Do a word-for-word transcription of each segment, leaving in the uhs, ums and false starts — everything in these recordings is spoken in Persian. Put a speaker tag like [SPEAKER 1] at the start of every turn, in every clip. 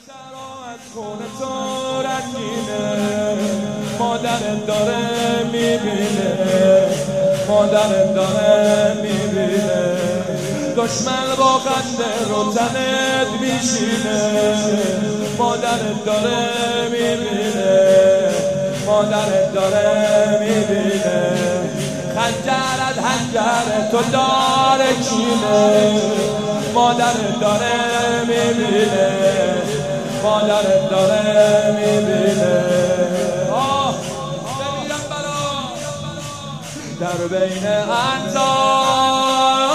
[SPEAKER 1] از خونه تو رنگینه، مادرت داره میبینه، مادرت داره میبینه، دشمن با خنده رو تنت میشینه، مادرت داره میبینه، مادرت داره میبینه، خنجرت هنجر تو داره کینه، مادرت داره میبینه، مادرت داره میبینه. آه بمیرم برا در بین انزار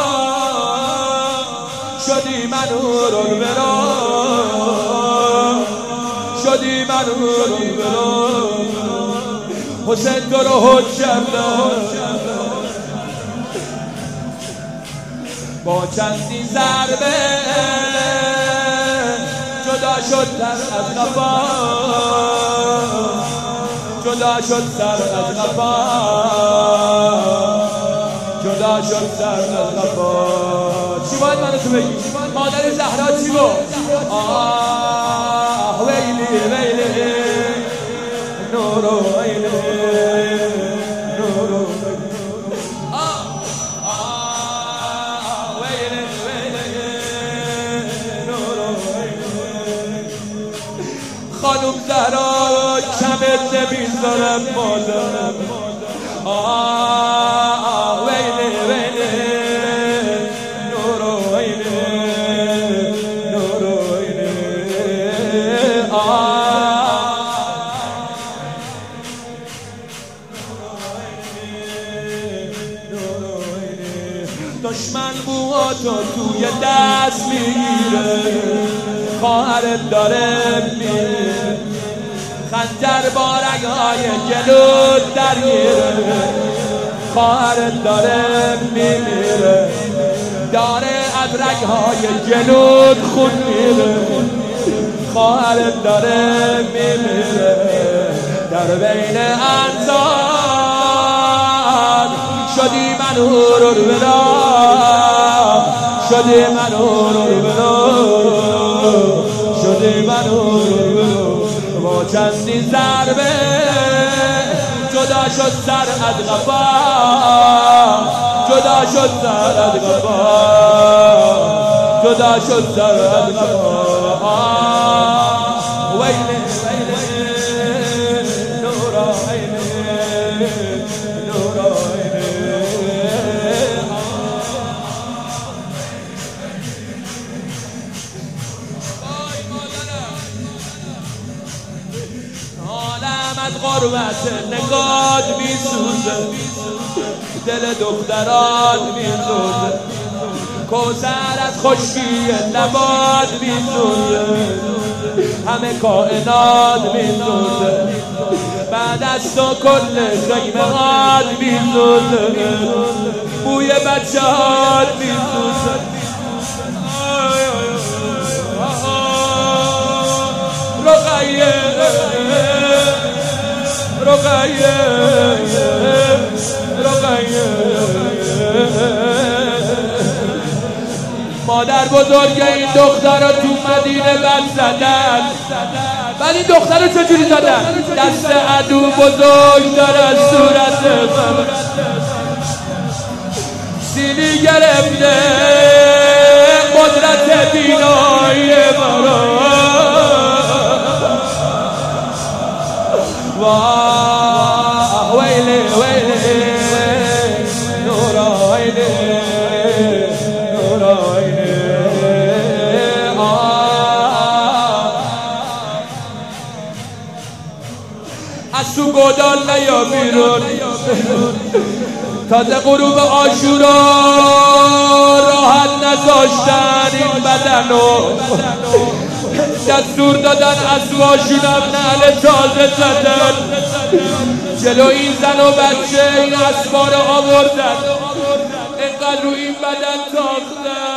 [SPEAKER 1] شدی منو رو برا، شدی منو رو برا، حسین تو رو حجت با چندین ضربه جدا شد سر از قفا، جدا شد سر از قفا، جدا شد سر از قفا. چی باید منو تو بگی؟ مادر زهرا چی گفت؟ آه ویلی ویلی نورو ویلی نورو خانم زهرا کمت نمیذارم مادرم، آه ویلی ویلی نورو ویلی نورو ویلی آه نورو ویلی. دشمن موهاتو توی دست میگیره، خواهرت داره میره، خنجر با رگهای جلود درگیره، خواهرت داره میمیره، داره از رگهای جلود خون میره، خواهرت داره میمیره، در بین انزار شدی منو رو بلا، شدی منو رو بلا، شدی منو رو بلا، با چندین ضربه جدا شد سر از قفا، جدا شد سر از قفا، جدا شد سر از قفا. ویلی ویلی نورا ویلی نورا ویلی عالم از غربت نگات میسوزه، دل دخترات میسوزه، کوثر از خشکی لبات میسوزه، همه کائنات میسوزه، بعد از تو کل خیمهات میسوزه، بوی بچه هات میسوزه. رقیه رقیه رقیه مادر بزرگ این دختر رو تو مدینه بد زدن، ولی این دختر رو چجوری زدن؟ دست عدو بزرگ داره از صورت من، سیلی گرفته قدرت بینایی مرا، واه ویلی ویلی نورا ویلی نورا ویلی آه از تو گودال نیا بیرون، تازه غروب عاشورا راحت نذاشتن این بدنو، دستور دادن اسباشونم نعل تازه زدن، جلو این زن و بچه این اسبا رو آوردن، اینقدر رو این بدن تاختن